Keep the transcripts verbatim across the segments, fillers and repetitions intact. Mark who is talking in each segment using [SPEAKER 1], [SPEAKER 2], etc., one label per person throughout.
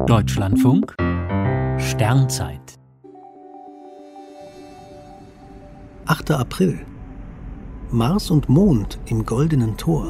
[SPEAKER 1] Deutschlandfunk Sternzeit
[SPEAKER 2] achter April. Mars und Mond im Goldenen Tor.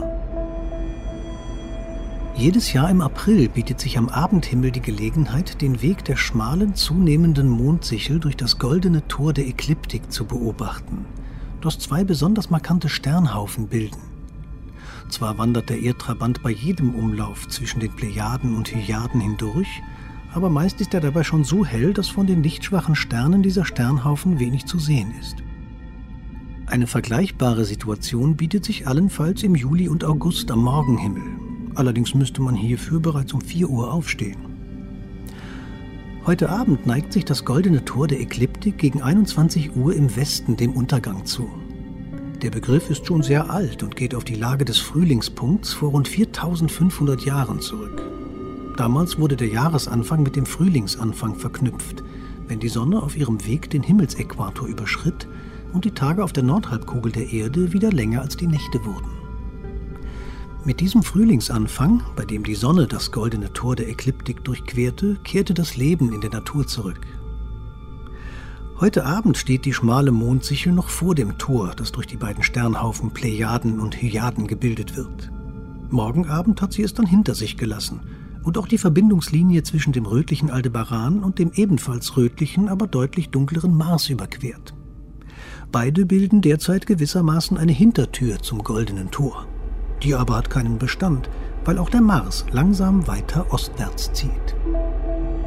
[SPEAKER 2] Jedes Jahr im April bietet sich am Abendhimmel die Gelegenheit, den Weg der schmalen, zunehmenden Mondsichel durch das Goldene Tor der Ekliptik zu beobachten, das zwei besonders markante Sternhaufen bilden. Zwar wandert der Erdtrabant bei jedem Umlauf zwischen den Plejaden und Hyaden hindurch, aber meist ist er dabei schon so hell, dass von den lichtschwachen Sternen dieser Sternhaufen wenig zu sehen ist. Eine vergleichbare Situation bietet sich allenfalls im Juli und August am Morgenhimmel. Allerdings müsste man hierfür bereits um vier Uhr aufstehen. Heute Abend neigt sich das Goldene Tor der Ekliptik gegen einundzwanzig Uhr im Westen dem Untergang zu. Der Begriff ist schon sehr alt und geht auf die Lage des Frühlingspunkts vor rund viertausendfünfhundert Jahren zurück. Damals wurde der Jahresanfang mit dem Frühlingsanfang verknüpft, wenn die Sonne auf ihrem Weg den Himmelsäquator überschritt und die Tage auf der Nordhalbkugel der Erde wieder länger als die Nächte wurden. Mit diesem Frühlingsanfang, bei dem die Sonne das Goldene Tor der Ekliptik durchquerte, kehrte das Leben in der Natur zurück. Heute Abend steht die schmale Mondsichel noch vor dem Tor, das durch die beiden Sternhaufen Plejaden und Hyaden gebildet wird. Morgen Abend hat sie es dann hinter sich gelassen und auch die Verbindungslinie zwischen dem rötlichen Aldebaran und dem ebenfalls rötlichen, aber deutlich dunkleren Mars überquert. Beide bilden derzeit gewissermaßen eine Hintertür zum Goldenen Tor. Die aber hat keinen Bestand, weil auch der Mars langsam weiter ostwärts zieht.